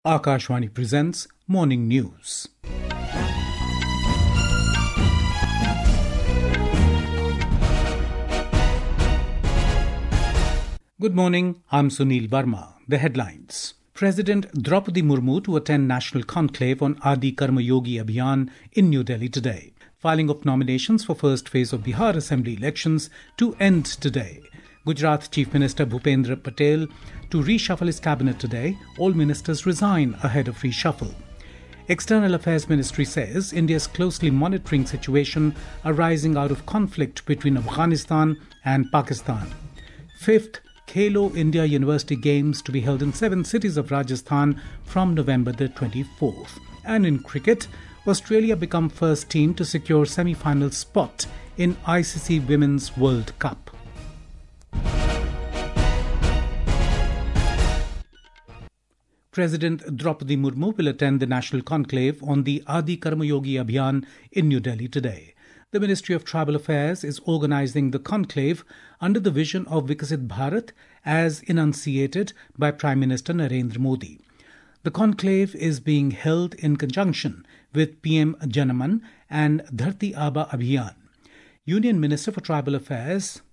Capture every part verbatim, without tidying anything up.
Akashvani presents Morning News. Good morning, I'm Sunil Verma. The headlines. President Draupadi Murmu to attend National Conclave on Adi Karma Yogi Abhiyan in New Delhi today. Filing of nominations for first phase of Bihar Assembly elections to end today. Gujarat Chief Minister Bhupendra Patel to reshuffle his cabinet today. All ministers resign ahead of reshuffle. External Affairs Ministry says India's closely monitoring situation arising out of conflict between Afghanistan and Pakistan. Fifth Khelo India University Games to be held in seven cities of Rajasthan from November the twenty-fourth. And in cricket, Australia become first team to secure semi-final spot in I C C Women's World Cup. President Draupadi Murmu will attend the National Conclave on the Adi Karma Yogi Abhiyan in New Delhi today. The Ministry of Tribal Affairs is organizing the conclave under the vision of Viksit Bharat as enunciated by Prime Minister Narendra Modi. The conclave is being held in conjunction with P M Janaman and Dharti Aba Abhiyan. Union Minister for Tribal Affairs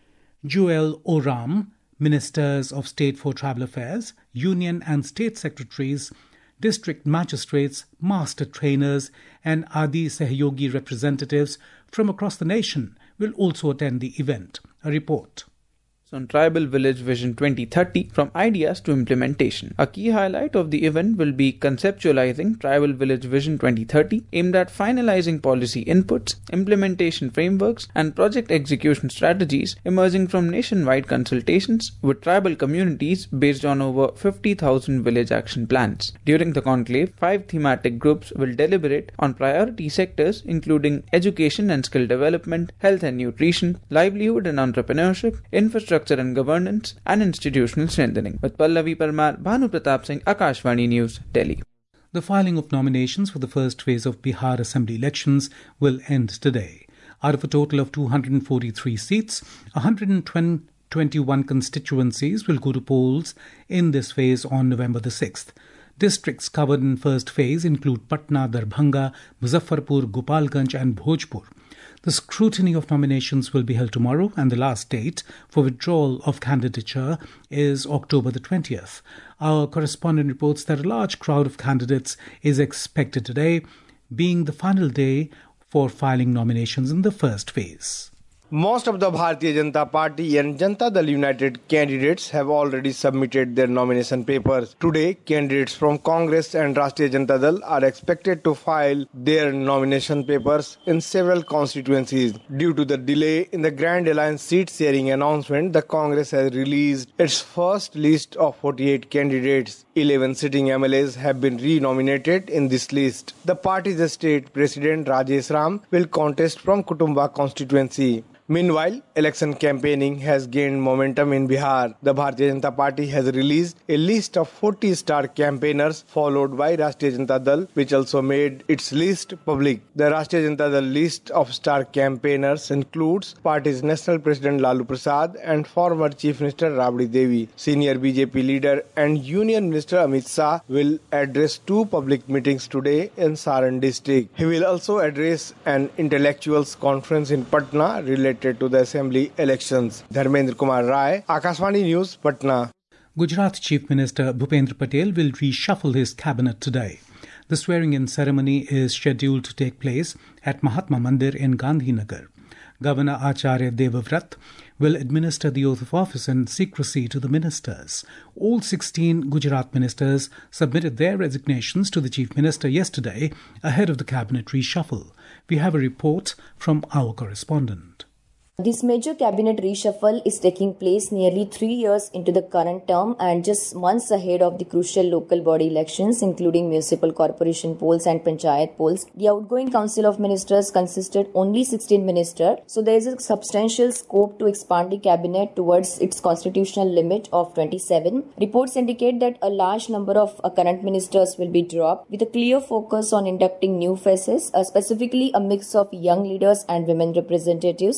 Joel Oram, Ministers of State for Tribal Affairs, Union and State Secretaries, District Magistrates, Master Trainers and Adi Sahyogi representatives from across the nation will also attend the event. A report. On Tribal Village Vision twenty thirty, from ideas to implementation. A key highlight of the event will be conceptualizing Tribal Village Vision twenty thirty, aimed at finalizing policy inputs, implementation frameworks, and project execution strategies emerging from nationwide consultations with tribal communities based on over fifty thousand village action plans. During the conclave, five thematic groups will deliberate on priority sectors including education and skill development, health and nutrition, livelihood and entrepreneurship, infrastructure and governance, and institutional strengthening. With Pallavi Parmar, Bhanu Pratap Singh, Akashvani News, Delhi. The filing of nominations for the first phase of Bihar Assembly elections will end today. Out of a total of two hundred forty-three seats, one hundred twenty-one constituencies will go to polls in this phase on November the sixth. Districts covered in first phase include Patna, Darbhanga, Muzaffarpur, Gopalganj and Bhojpur. The scrutiny of nominations will be held tomorrow, and the last date for withdrawal of candidature is October the twentieth. Our correspondent reports that a large crowd of candidates is expected today, being the final day for filing nominations in the first phase. Most of the Bharatiya Janata Party and Janata Dal United candidates have already submitted their nomination papers. Today, candidates from Congress and Rashtriya Janata Dal are expected to file their nomination papers in several constituencies. Due to the delay in the Grand Alliance seat-sharing announcement, the Congress has released its first list of forty-eight candidates. eleven sitting M L As have been re-nominated in this list. The party's state president Rajesh Ram will contest from Kutumba constituency. Meanwhile, election campaigning has gained momentum in Bihar. The Bharatiya Janata Party has released a list of forty star campaigners followed by Rashtriya Janata Dal, which also made its list public. The Rashtriya Janata Dal list of star campaigners includes party's national president Lalu Prasad and former Chief Minister Rabdi Devi. Senior B J P leader and Union Minister Amit Shah will address two public meetings today in Saran district. He will also address an intellectuals conference in Patna related to the assembly elections. Dharmendra Kumar Rai, Akashvani News, Patna. Gujarat Chief Minister Bhupendra Patel will reshuffle his cabinet today. The swearing-in ceremony is scheduled to take place at Mahatma Mandir in Gandhinagar. Governor Acharya Devavrat will administer the oath of office in secrecy to the ministers. All sixteen Gujarat ministers submitted their resignations to the Chief Minister yesterday ahead of the cabinet reshuffle. We have a report from our correspondent. This major cabinet reshuffle is taking place nearly three years into the current term and just months ahead of the crucial local body elections, including municipal corporation polls and panchayat polls. The outgoing council of ministers consisted only sixteen ministers, so there is a substantial scope to expand the cabinet towards its constitutional limit of twenty-seven. Reports indicate that a large number of uh, current ministers will be dropped, with a clear focus on inducting new faces, uh, specifically a mix of young leaders and women representatives. The new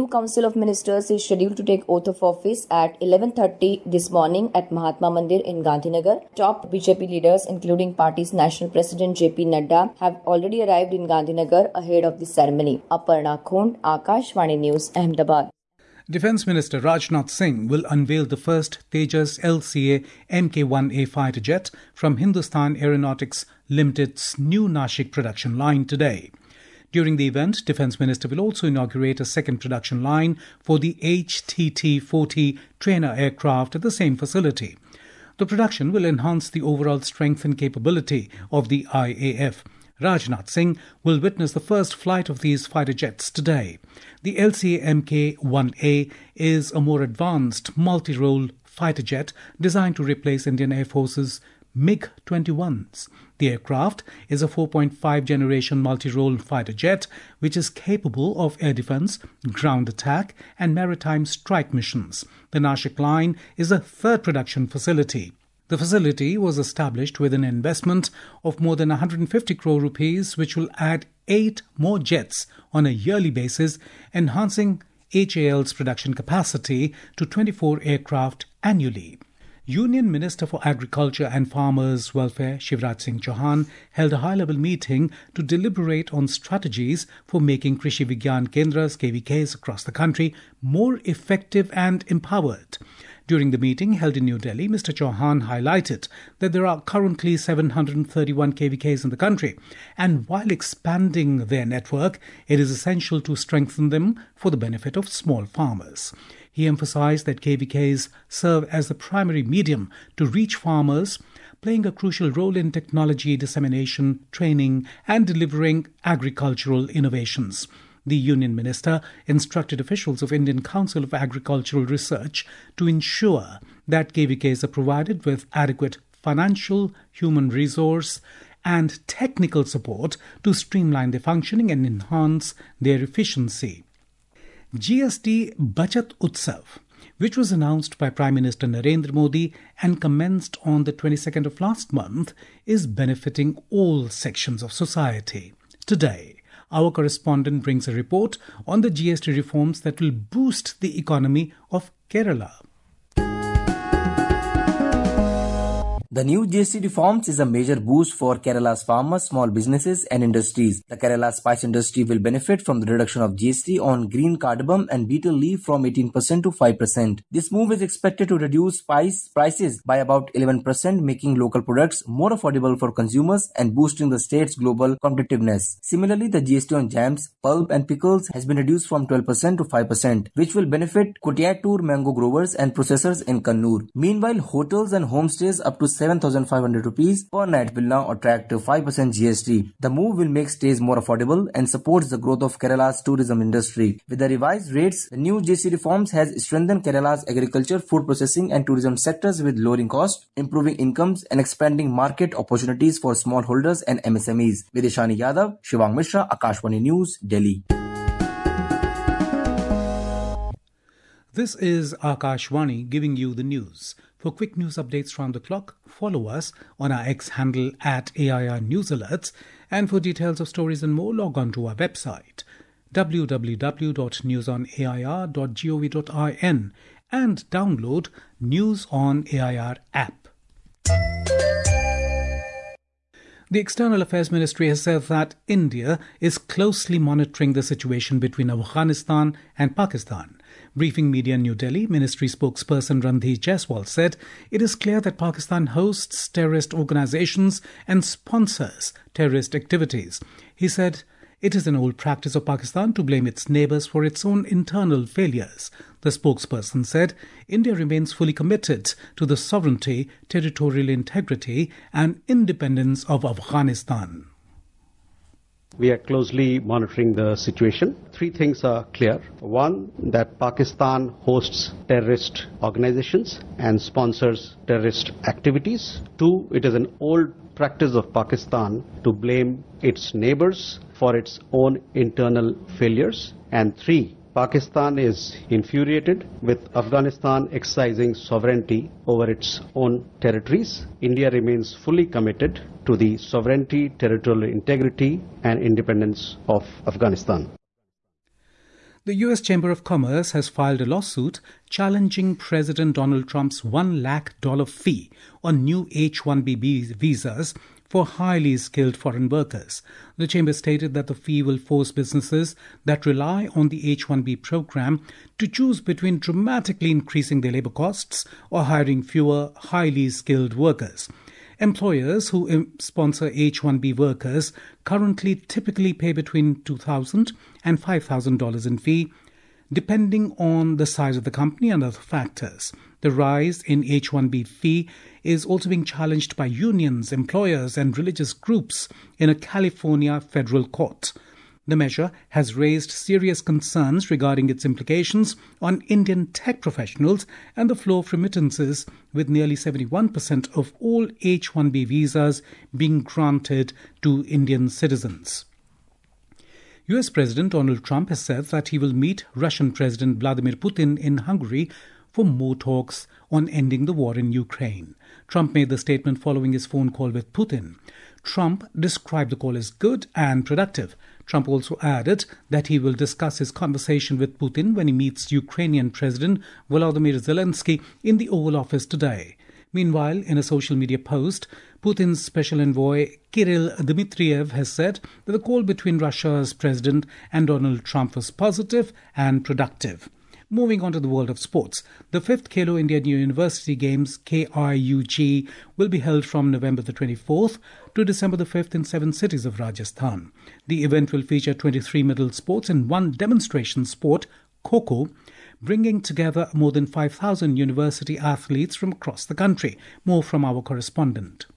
new Council of Ministers is scheduled to take oath of office at eleven thirty this morning at Mahatma Mandir in Gandhinagar. Top B J P leaders, including party's national president J P Nadda, have already arrived in Gandhinagar ahead of the ceremony. Aparna Khond, Akashvani News, Ahmedabad. Defence Minister Rajnath Singh will unveil the first Tejas L C A M K one A fighter jet from Hindustan Aeronautics Limited's new Nashik production line today. During the event, Defence Minister will also inaugurate a second production line for the H T T forty trainer aircraft at the same facility. The production will enhance the overall strength and capability of the I A F. Rajnath Singh will witness the first flight of these fighter jets today. The L C A M K one A is a more advanced multi-role fighter jet designed to replace Indian Air Force's MiG twenty-ones. The aircraft is a four point five generation multi-role fighter jet which is capable of air defense, ground attack and maritime strike missions. The Nashik line is a third production facility. The facility was established with an investment of more than one hundred fifty crore rupees, which will add eight more jets on a yearly basis, enhancing H A L's production capacity to twenty-four aircraft annually. Union Minister for Agriculture and Farmers' Welfare Shivraj Singh Chauhan held a high-level meeting to deliberate on strategies for making Krishi Vigyan Kendras K V Ks across the country more effective and empowered. During the meeting held in New Delhi, Mister Chauhan highlighted that there are currently seven hundred thirty-one K V Ks in the country, and while expanding their network, it is essential to strengthen them for the benefit of small farmers. He emphasized that K V Ks serve as the primary medium to reach farmers, playing a crucial role in technology dissemination, training, and delivering agricultural innovations. The Union Minister instructed officials of Indian Council of Agricultural Research to ensure that K V Ks are provided with adequate financial, human resource, and technical support to streamline their functioning and enhance their efficiency. G S T Bachat Utsav, which was announced by Prime Minister Narendra Modi and commenced on the twenty-second of last month, is benefiting all sections of society. Today, our correspondent brings a report on the G S T reforms that will boost the economy of Kerala. The new G S T reforms is a major boost for Kerala's farmers, small businesses and industries. The Kerala spice industry will benefit from the reduction of G S T on green cardamom and betel leaf from eighteen percent to five percent. This move is expected to reduce spice prices by about eleven percent, making local products more affordable for consumers and boosting the state's global competitiveness. Similarly, the G S T on jams, pulp and pickles has been reduced from twelve percent to five percent, which will benefit Kutiyatur mango growers and processors in Kannur. Meanwhile, hotels and homestays up to seven thousand five hundred rupees per night will now attract five percent G S T. The move will make stays more affordable and supports the growth of Kerala's tourism industry. With the revised rates, the new G S T reforms has strengthened Kerala's agriculture, food processing and tourism sectors with lowering costs, improving incomes and expanding market opportunities for smallholders and M S M Es. Videshani Yadav, Shivang Mishra, Akashvani News, Delhi. This is Akashvani giving you the news. For quick news updates round the clock, follow us on our X handle at A I R News Alerts, and for details of stories and more, log on to our website w w w dot news on a i r dot gov dot in and download News on A I R app. The External Affairs Ministry has said that India is closely monitoring the situation between Afghanistan and Pakistan. Briefing media in New Delhi, Ministry spokesperson Randhir Jaiswal said it is clear that Pakistan hosts terrorist organizations and sponsors terrorist activities. He said it is an old practice of Pakistan to blame its neighbors for its own internal failures. The spokesperson said India remains fully committed to the sovereignty, territorial integrity and independence of Afghanistan. We are closely monitoring the situation. Three things are clear. One, that Pakistan hosts terrorist organizations and sponsors terrorist activities. Two, it is an old practice of Pakistan to blame its neighbors for its own internal failures. And three, Pakistan is infuriated with Afghanistan exercising sovereignty over its own territories. India remains fully committed to the sovereignty, territorial integrity and independence of Afghanistan. The U S Chamber of Commerce has filed a lawsuit challenging President Donald Trump's one lakh dollar fee on new H one B visas for highly skilled foreign workers. The chamber stated that the fee will force businesses that rely on the H one B program to choose between dramatically increasing their labor costs or hiring fewer highly skilled workers. Employers who sponsor H one B workers currently typically pay between two thousand dollars and five thousand dollars in fee, depending on the size of the company and other factors. The rise in H one B fee is also being challenged by unions, employers, and religious groups in a California federal court. The measure has raised serious concerns regarding its implications on Indian tech professionals and the flow of remittances, with nearly seventy-one percent of all H one B visas being granted to Indian citizens. U S President Donald Trump has said that he will meet Russian President Vladimir Putin in Hungary for more talks on ending the war in Ukraine. Trump made the statement following his phone call with Putin. Trump described the call as good and productive. Trump also added that he will discuss his conversation with Putin when he meets Ukrainian President Volodymyr Zelensky in the Oval Office today. Meanwhile, in a social media post, Putin's special envoy Kirill Dmitriev has said that the call between Russia's president and Donald Trump was positive and productive. Moving on to the world of sports, the fifth Khelo India University Games K I U G will be held from November the twenty-fourth to December the fifth in seven cities of Rajasthan. The event will feature twenty-three medal sports and one demonstration sport, Kho-Kho, bringing together more than five thousand university athletes from across the country. More from our correspondent.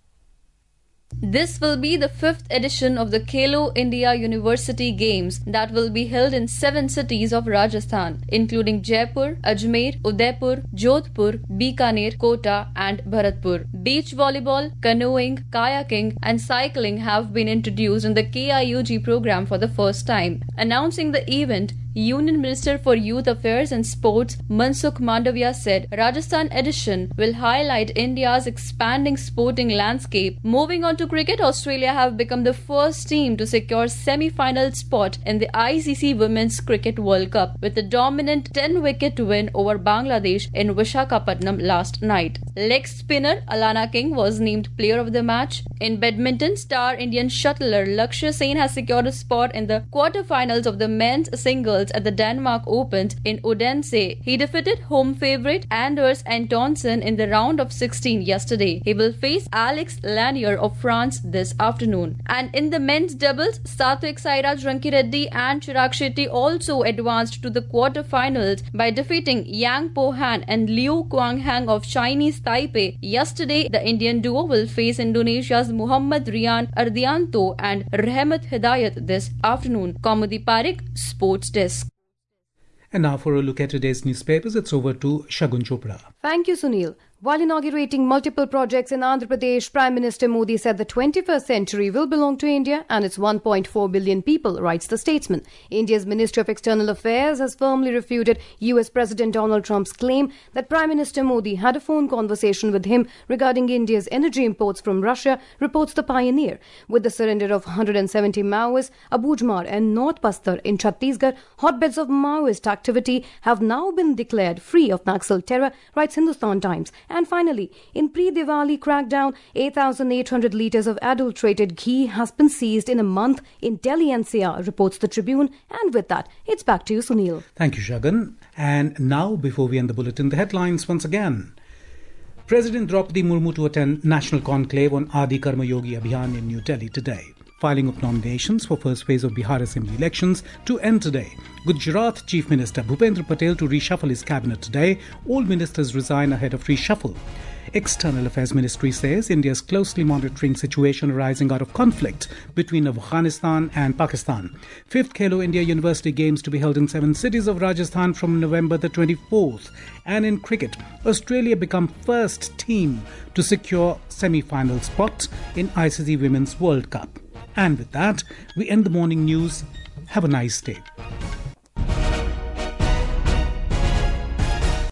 This will be the fifth edition of the Khelo India University Games that will be held in seven cities of Rajasthan, including Jaipur, Ajmer, Udaipur, Jodhpur, Bikaner, Kota and Bharatpur. Beach volleyball, canoeing, kayaking and cycling have been introduced in the K I U G program for the first time. Announcing the event, Union Minister for Youth Affairs and Sports Mansukh Mandavia said Rajasthan edition will highlight India's expanding sporting landscape. Moving on to cricket, Australia have become the first team to secure semi-final spot in the I C C Women's Cricket World Cup with a dominant ten-wicket win over Bangladesh in Visakhapatnam last night. Leg spinner Alana King was named player of the match. In badminton, star Indian shuttler Lakshya Sen has secured a spot in the quarter-finals of the men's singles at the Denmark Open in Odense. He defeated home favourite Anders Antonsen in the round of sixteen yesterday. He will face Alex Lanier of France this afternoon. And in the men's doubles, Sathwik Sairaj Rankireddy and Chirag Shetty also advanced to the quarter-finals by defeating Yang Po-han and Liu Kuang-hang of Chinese Taipei. Yesterday, the Indian duo will face Indonesia's Muhammad Rian Ardianto and Rahmat Hidayat this afternoon. Kaumudi Parekh, Sports Desk. And now for a look at today's newspapers, it's over to Shagun Chopra. Thank you, Sunil. While inaugurating multiple projects in Andhra Pradesh, Prime Minister Modi said the twenty-first century will belong to India and its one point four billion people, writes the Statesman. India's Ministry of External Affairs has firmly refuted U S President Donald Trump's claim that Prime Minister Modi had a phone conversation with him regarding India's energy imports from Russia, reports the Pioneer. With the surrender of one hundred seventy Maoists, Abujamar and North Bastar in Chhattisgarh, hotbeds of Maoist activity have now been declared free of Naxal terror, writes Hindustan Times. And finally, in pre-Diwali crackdown, eight thousand eight hundred litres of adulterated ghee has been seized in a month in Delhi N C R, reports the Tribune. And with that, it's back to you, Sunil. Thank you, Shagun. And now, before we end the bulletin, the headlines once again. President Draupadi Murmu to attend National Conclave on Adi Karma Yogi Abhiyan in New Delhi today. Filing of nominations for first phase of Bihar Assembly elections to end today. Gujarat Chief Minister Bhupendra Patel to reshuffle his cabinet today. All ministers resign ahead of reshuffle. External Affairs Ministry says India is closely monitoring situation arising out of conflict between Afghanistan and Pakistan. Fifth Khelo India University Games to be held in seven cities of Rajasthan from November the twenty-fourth. And in cricket, Australia become first team to secure semi-final spot in I C C Women's World Cup. And with that, we end the morning news. Have a nice day.